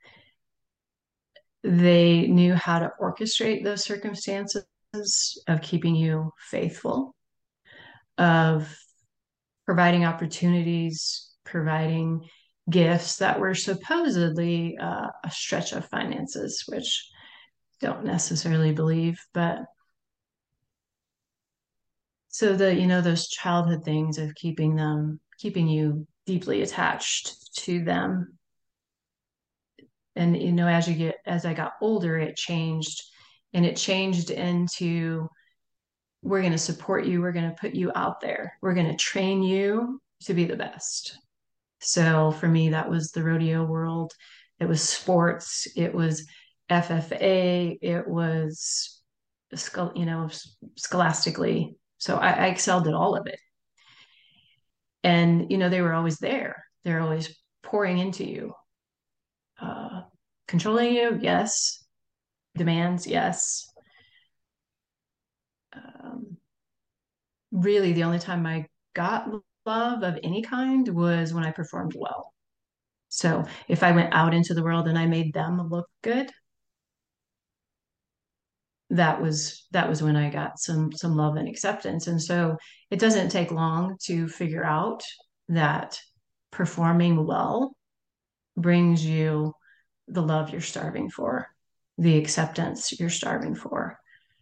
Speaker 2: They knew how to orchestrate those circumstances of keeping you faithful, of providing opportunities, providing gifts that were supposedly a stretch of finances, which don't necessarily believe. But so those childhood things of keeping you deeply attached to them. And as I got older, it changed, and it changed into, we're going to support you. We're going to put you out there. We're going to train you to be the best. So for me, that was the rodeo world. It was sports. It was FFA. It was, scholastically. So I excelled at all of it. And, they were always there. They're always pouring into you, uh, controlling you. Yes. Demands. Yes. Um, Really, the only time I got love of any kind was when I performed well. So if I went out into the world and I made them look good, that was when I got some love and acceptance. And so it doesn't take long to figure out that performing well brings you the love you're starving for, the acceptance you're starving for.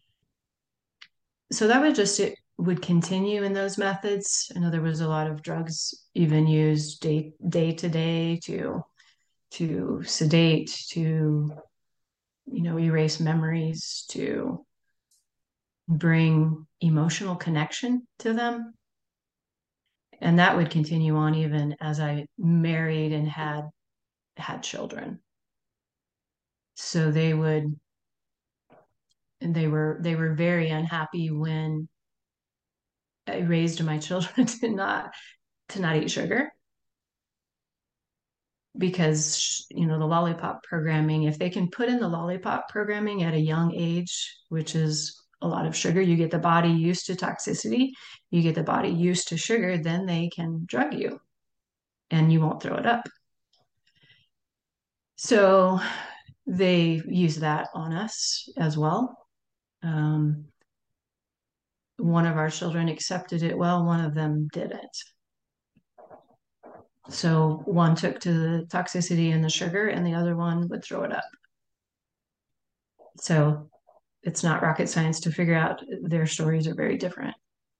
Speaker 2: So that it would continue in those methods. I know there was a lot of drugs even used day to day to sedate, to erase memories, to bring emotional connection to them. And that would continue on even as I married and had children. So they were very unhappy when I raised my children to not eat sugar, because the lollipop programming, if they can put in the lollipop programming at a young age, which is a lot of sugar, you get the body used to toxicity, you get the body used to sugar, then they can drug you and you won't throw it up. So they use that on us as well. Um, one of our children accepted it well, one of them didn't. So one took to the toxicity and the sugar, and the other one would throw it up. So it's not rocket science to figure out their stories are very different.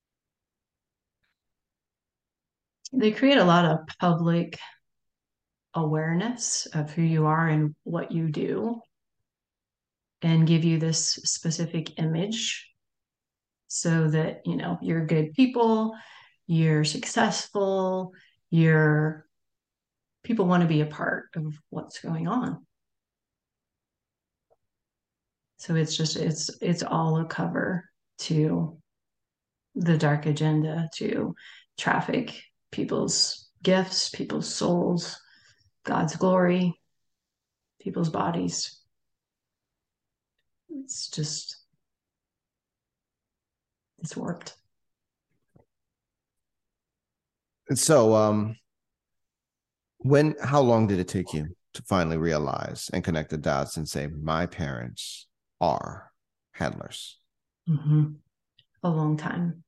Speaker 2: They create a lot of public awareness of who you are and what you do, and give you this specific image so that, you know, you're good people, you're successful, you're people want to be a part of what's going on. So it's all a cover to the dark agenda, to traffic people's gifts, people's souls, God's glory, people's bodies. It's just, it's warped.
Speaker 1: And so, how long did it take you to finally realize and connect the dots and say, my parents are handlers?
Speaker 2: Mm-hmm. A long time.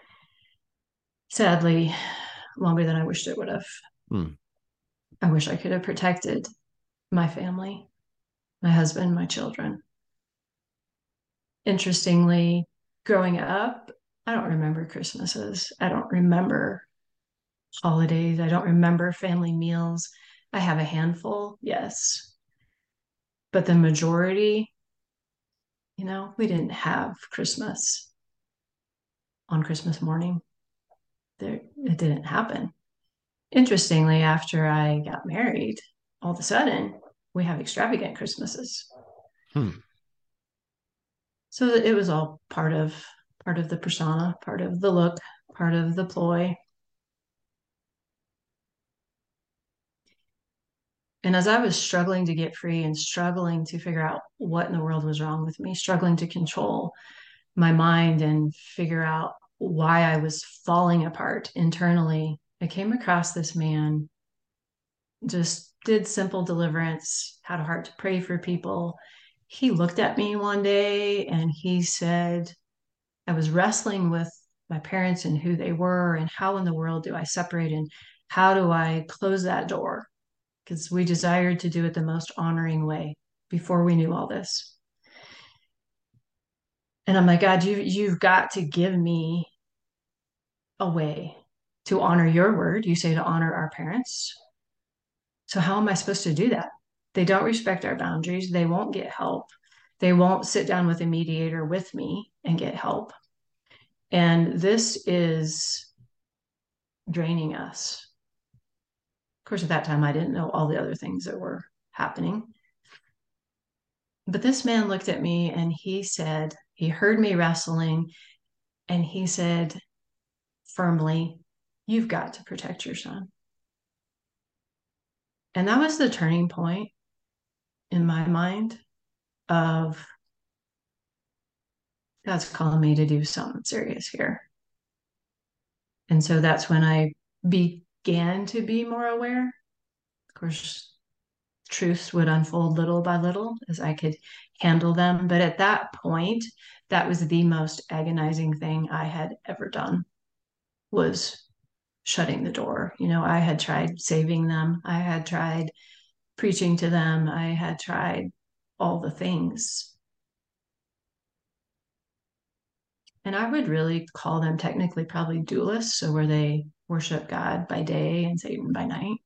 Speaker 2: Sadly, longer than I wished it would have. I wish I could have protected my family, my husband, my children. Interestingly, growing up, I don't remember Christmases. I don't remember holidays. I don't remember family meals. I have a handful, yes. But the majority, you know, we didn't have Christmas on Christmas morning. It didn't happen. Interestingly, after I got married, all of a sudden we have extravagant Christmases. So it was all part of the persona, part of the look, part of the ploy. And as I was struggling to get free and struggling to figure out what in the world was wrong with me, struggling to control my mind and figure out why I was falling apart internally, I came across this man, just did simple deliverance, had a heart to pray for people. He looked at me one day and he said, I was wrestling with my parents and who they were and how in the world do I separate and how do I close that door? Because we desired to do it the most honoring way before we knew all this. And I'm like, God, you've got to give me a way to honor your word. You say to honor our parents. So how am I supposed to do that? They don't respect our boundaries. They won't get help. They won't sit down with a mediator with me and get help. And this is draining us. Of course, at that time, I didn't know all the other things that were happening. But this man looked at me and he said, he heard me wrestling, and he said firmly, you've got to protect your son. And that was the turning point in my mind of God's calling me to do something serious here. And so that's when I began to be more aware. Of course, truths would unfold little by little as I could handle them. But at that point, that was the most agonizing thing I had ever done, was shutting the door. You know, I had tried saving them. I had tried preaching to them. I had tried all the things. And I would really call them technically probably dualists. So where they worship God by day and Satan by night.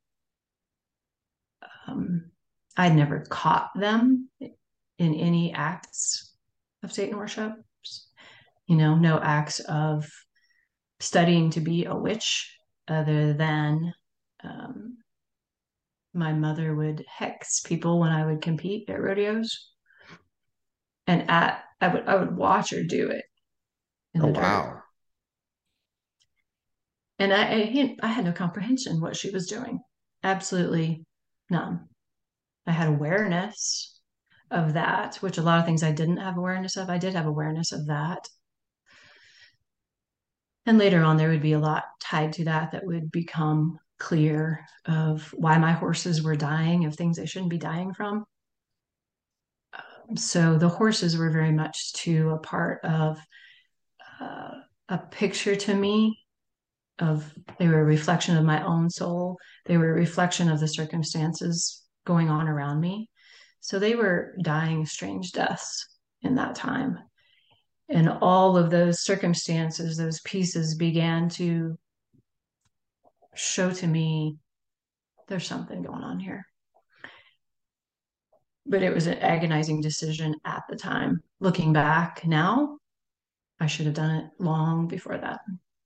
Speaker 2: I'd never caught them in any acts of Satan worship. You know, no acts of studying to be a witch other than my mother would hex people when I would compete at rodeos. And I would watch her do it in the dirt.
Speaker 1: Wow.
Speaker 2: And I had no comprehension what she was doing. Absolutely none. I had awareness of that, which a lot of things I didn't have awareness of. I did have awareness of that. And later on, there would be a lot tied to that that would become clear of why my horses were dying of things they shouldn't be dying from. So the horses were very much to a part of uh, a picture to me of they were a reflection of my own soul. They were a reflection of the circumstances going on around me. So they were dying strange deaths in that time. And all of those circumstances, those pieces began to show to me there's something going on here. But it was an agonizing decision at the time. Looking back now, I should have done it long before that.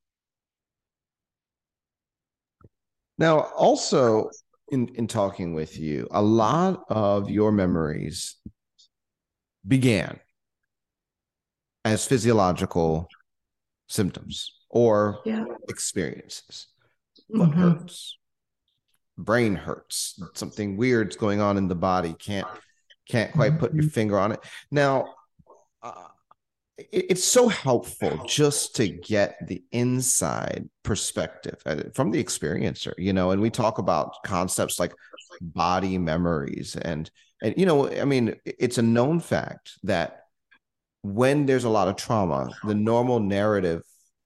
Speaker 1: Now, also in talking with you, a lot of your memories began as physiological symptoms or
Speaker 2: Yeah.
Speaker 1: experiences. Foot
Speaker 2: Mm-hmm.
Speaker 1: hurts, brain hurts, something weird's going on in the body. Can't quite put your finger on it. Now, uh, it's so helpful just to get the inside perspective from the experiencer, and we talk about concepts like body memories and I mean, it's a known fact that when there's a lot of trauma, the normal narrative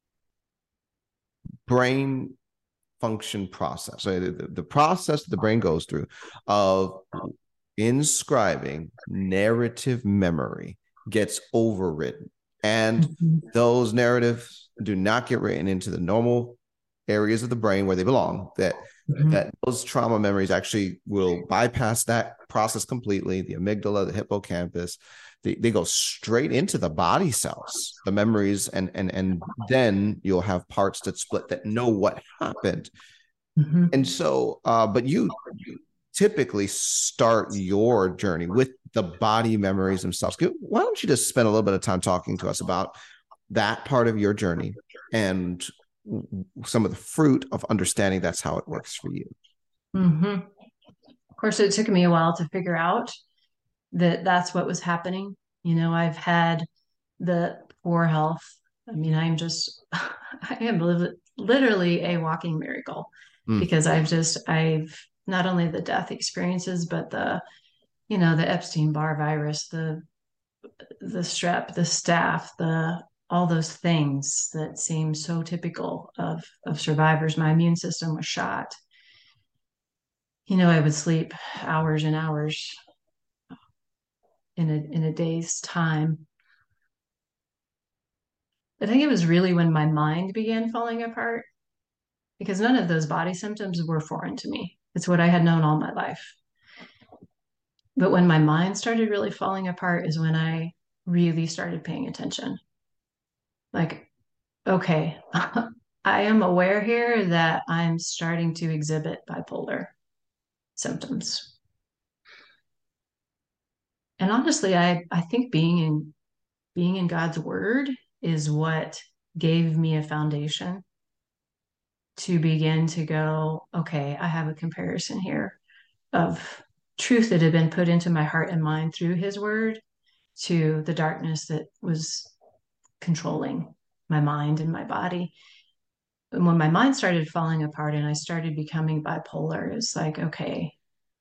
Speaker 1: brain function process, so the process the brain goes through of inscribing narrative memory gets overridden. And
Speaker 2: Mm-hmm.
Speaker 1: those narratives do not get written into the normal areas of the brain where they belong, that those trauma memories actually will bypass that process completely. The amygdala, the hippocampus, they go straight into the body cells, the memories, and then you'll have parts that split that know what happened.
Speaker 2: Mm-hmm.
Speaker 1: And so, but you typically start your journey with the body memories themselves. Why don't you just spend a little bit of time talking to us about that part of your journey and some of the fruit of understanding that's how it works for you?
Speaker 2: Mm-hmm. Of course, it took me a while to figure out that that's what was happening. I've had the poor health. I mean, I am literally a walking miracle
Speaker 1: Mm.
Speaker 2: because I've not only the death experiences, but the Epstein-Barr virus, the strep, the staph, all those things that seem so typical of survivors. My immune system was shot. I would sleep hours and hours in a day's time. I think it was really when my mind began falling apart because none of those body symptoms were foreign to me. It's what I had known all my life. But when my mind started really falling apart is when I really started paying attention. Like, okay, I am aware here that I'm starting to exhibit bipolar symptoms. And honestly, I think being in God's word is what gave me a foundation to begin to go, okay, I have a comparison here of truth that had been put into my heart and mind through his word to the darkness that was controlling my mind and my body. And when my mind started falling apart and I started becoming bipolar, it's like, okay,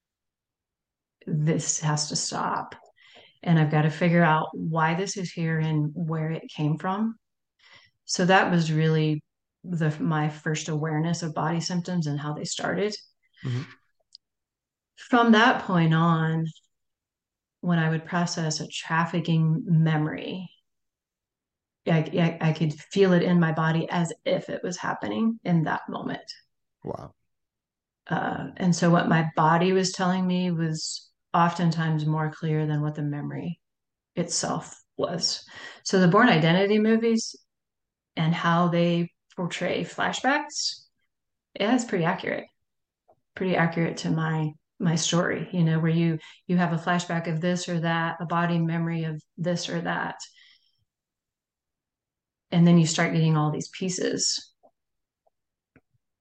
Speaker 2: this has to stop. And I've got to figure out why this is here and where it came from. So that was really my first awareness of body symptoms and how they started.
Speaker 1: Mm-hmm.
Speaker 2: From that point on, when I would process a trafficking memory, I could feel it in my body as if it was happening in that moment.
Speaker 1: Wow.
Speaker 2: And so what my body was telling me was oftentimes more clear than what the memory itself was. So the Born Identity movies and how they portray flashbacks, yeah, it's pretty accurate to my story, where you have a flashback of this or that, a body memory of this or that. And then you start getting all these pieces.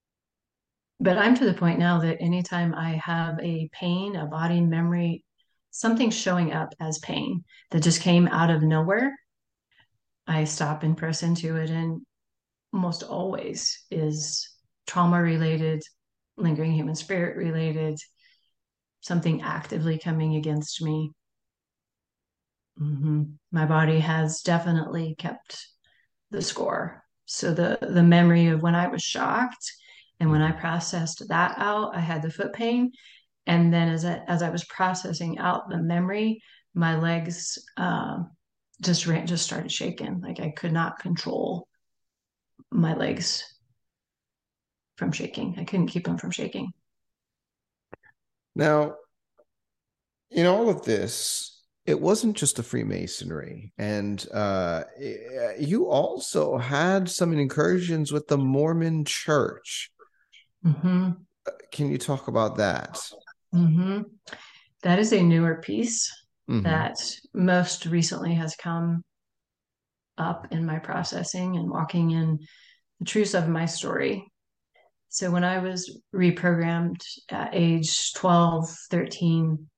Speaker 2: But I'm to the point now that anytime I have a pain, a body memory something showing up as pain that just came out of nowhere, I stop and press into it. And almost always is trauma related, lingering human spirit related, something actively coming against me. My body has definitely kept the score. So the memory of when I was shocked and when I processed that out, I had the foot pain. And then as I was processing out the memory, my legs just started shaking. Like I could not control my legs from shaking. I couldn't keep them from shaking.
Speaker 1: Now, in all of this, it wasn't just the Freemasonry, and you also had some incursions with the Mormon Church.
Speaker 2: Mm-hmm.
Speaker 1: Can you talk about that?
Speaker 2: Mm-hmm. That is a newer piece
Speaker 1: Mm-hmm.
Speaker 2: that most recently has come up in my processing and walking in the truths of my story. So when I was reprogrammed at age 12, 13,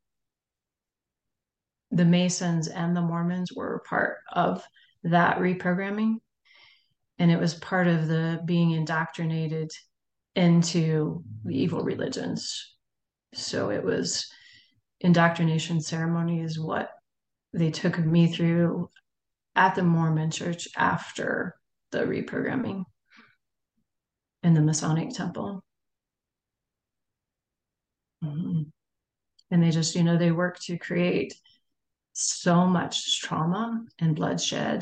Speaker 2: the Masons and the Mormons were part of that reprogramming. And it was part of the being indoctrinated into the evil religions. So it was indoctrination ceremony is what they took me through at the Mormon church after the reprogramming in the Masonic temple. Mm-hmm. And they just, they work to create so much trauma and bloodshed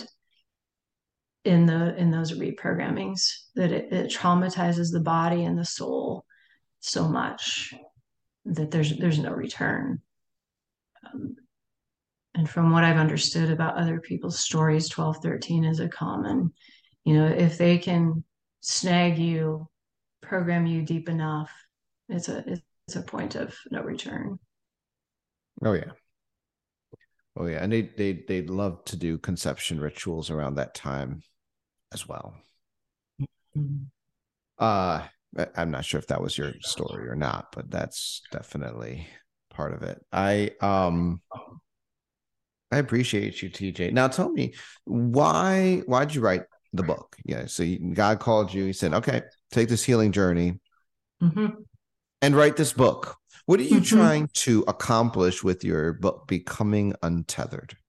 Speaker 2: in those reprogrammings that it traumatizes the body and the soul so much that there's no return. Um, and from what I've understood about other people's stories, 12, 13 is a common, if they can snag you, program you deep enough, it's a point of no return.
Speaker 1: Oh yeah. Oh yeah. And they'd love to do conception rituals around that time as well.
Speaker 2: Mm-hmm.
Speaker 1: Uh I'm not sure if that was your story or not, but that's definitely part of it. I appreciate you, TJ. Now tell me, why'd you write the book? Yeah, so God called you. He said, "Okay, take this healing journey
Speaker 2: Mm-hmm.
Speaker 1: and write this book." What are you
Speaker 2: Mm-hmm.
Speaker 1: trying to accomplish with your book, Becoming Untethered?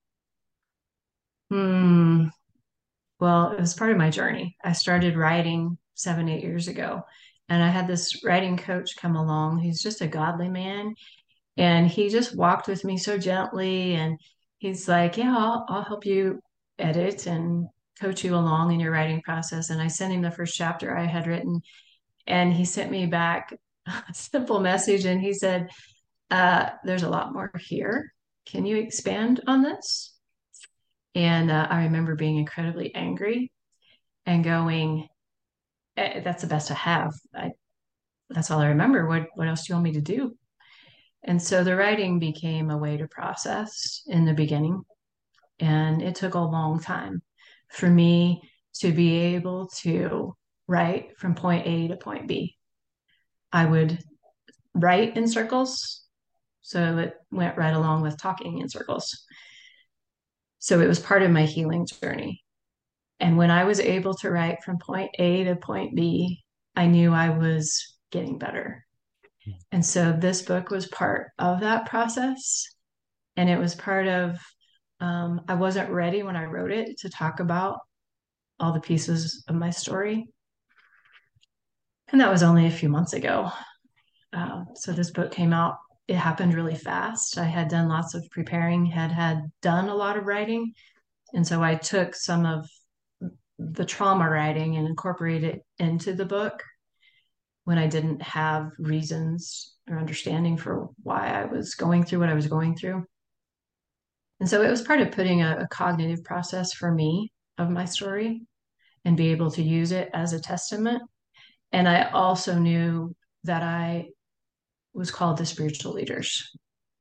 Speaker 2: Mm. Well, it was part of my journey. I started writing 7, 8 years ago, and I had this writing coach come along. He's just a godly man, and he just walked with me so gently. And he's like, "Yeah, I'll help you edit and coach you along in your writing process." And I sent him the first chapter I had written, and he sent me back a simple message, and he said, "There's a lot more here. Can you expand on this?" And I remember being incredibly angry and going, that's the best I have. That's all I remember. What else do you want me to do? And so the writing became a way to process in the beginning. And it took a long time for me to be able to write from point A to point B. I would write in circles. So it went right along with talking in circles. So it was part of my healing journey. And when I was able to write from point A to point B, I knew I was getting better. And so this book was part of that process. And it was part of, I wasn't ready when I wrote it to talk about all the pieces of my story. And that was only a few months ago. So this book came out, it happened really fast. I had done lots of preparing, had done a lot of writing. And so I took some of the trauma writing and incorporated it into the book when I didn't have reasons or understanding for why I was going through what I was going through. And so it was part of putting a cognitive process for me of my story and be able to use it as a testament. And I also knew that I was called to spiritual leaders.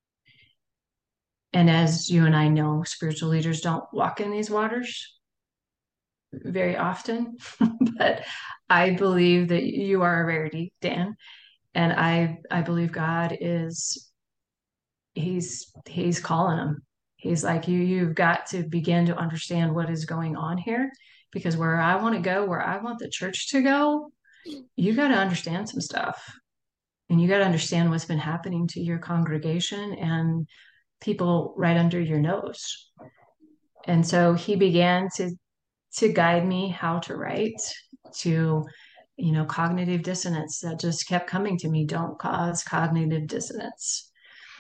Speaker 2: And as you and I know, spiritual leaders don't walk in these waters very often, but I believe that you are a rarity, Dan. And I believe God is he's calling them. He's like, you've got to begin to understand what is going on here, because where I want to go, where I want the church to go, you got to understand some stuff, and you got to understand what's been happening to your congregation and people right under your nose. And so he began to guide me how to write, to, cognitive dissonance that just kept coming to me. Don't cause cognitive dissonance.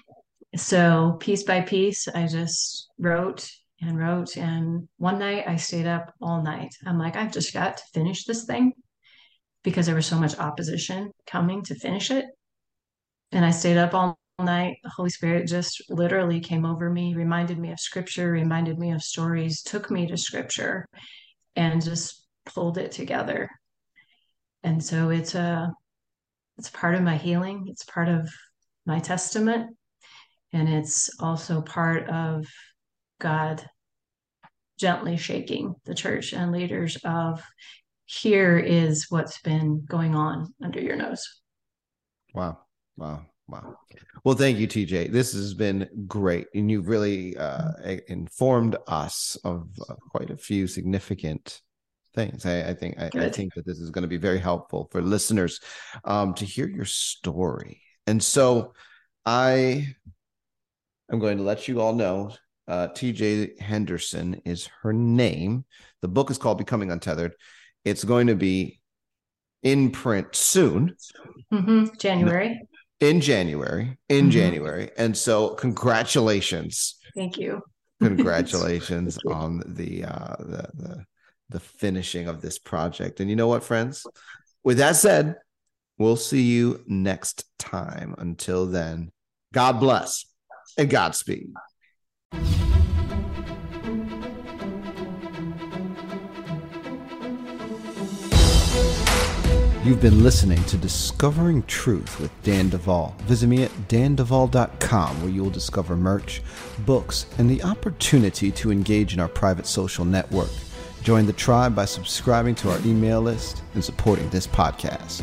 Speaker 2: So piece by piece, I just wrote and wrote. And one night I stayed up all night. I'm like, I've just got to finish this thing, because there was so much opposition coming to finish it. And I stayed up all night. The Holy Spirit just literally came over me, reminded me of scripture, reminded me of stories, took me to scripture, and just pulled it together. And so it's part of my healing. It's part of my testament. And it's also part of God gently shaking the church and leaders of, here is what's been going on under your nose.
Speaker 1: Wow. Well, thank you, TJ. This has been great. And you've really informed us of quite a few significant things. I think that this is going to be very helpful for listeners to hear your story. And so I'm going to let you all know, TJ Henderson is her name. The book is called Becoming Untethered. It's going to be in print soon.
Speaker 2: January.
Speaker 1: In January. And so congratulations.
Speaker 2: Thank you.
Speaker 1: Congratulations on the finishing of this project. And you know what, friends? With that said, we'll see you next time. Until then, God bless and Godspeed. You've been listening to Discovering Truth with Dan Duvall. Visit me at danduvall.com, where you'll discover merch, books, and the opportunity to engage in our private social network. Join the tribe by subscribing to our email list and supporting this podcast.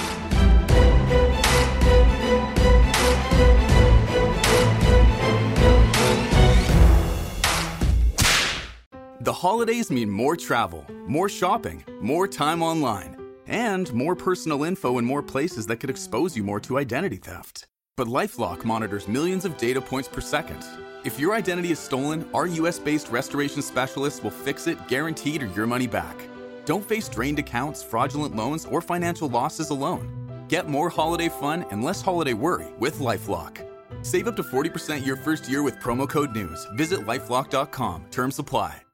Speaker 3: The holidays mean more travel, more shopping, more time online, and more personal info in more places that could expose you more to identity theft. But LifeLock monitors millions of data points per second. If your identity is stolen, our US-based restoration specialists will fix it, guaranteed, or your money back. Don't face drained accounts, fraudulent loans, or financial losses alone. Get more holiday fun and less holiday worry with LifeLock. Save up to 40% your first year with promo code NEWS. Visit LifeLock.com. Terms apply.